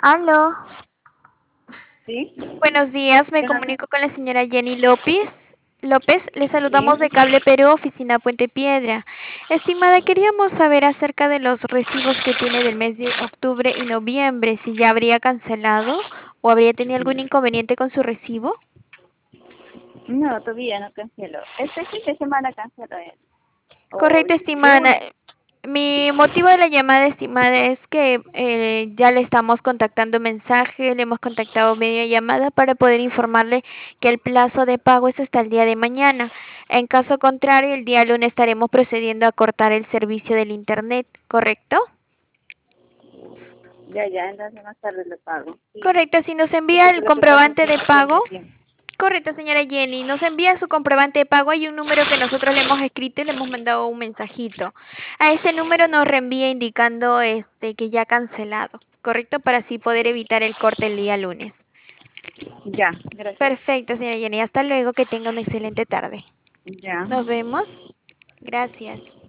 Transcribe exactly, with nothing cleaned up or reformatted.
Aló, ¿Sí? buenos días, me Buenos días. comunico con la señora Jenny López. López, le saludamos Sí. de Cable Perú, oficina Puente Piedra. Estimada, queríamos saber acerca de los recibos que tiene del mes de octubre y noviembre, si ya habría cancelado o habría tenido algún inconveniente con su recibo. No, todavía no cancelo. Este fin de semana cancelo él. O Correcto, el estimada. lunes. Mi motivo de la llamada, estimada, es que eh, ya le estamos contactando mensaje, le hemos contactado media llamada para poder informarle que el plazo de pago es hasta el día de mañana. En caso contrario, el día lunes estaremos procediendo a cortar el servicio del internet, ¿correcto? Ya, ya, entonces más tarde lo pago. Sí. Correcto, si nos Sí, envía porque el lo que pasa es comprobante que de no tengo pago. tiempo. Correcto, señora Jenny. Nos envía su comprobante de pago. Hay un número que nosotros le hemos escrito y le hemos mandado un mensajito. A ese número nos reenvía indicando este que ya ha cancelado. Correcto, para así poder evitar el corte el día lunes. Ya, gracias. Perfecto, señora Jenny. Hasta luego. Que tenga una excelente tarde. Ya. Nos vemos. Gracias.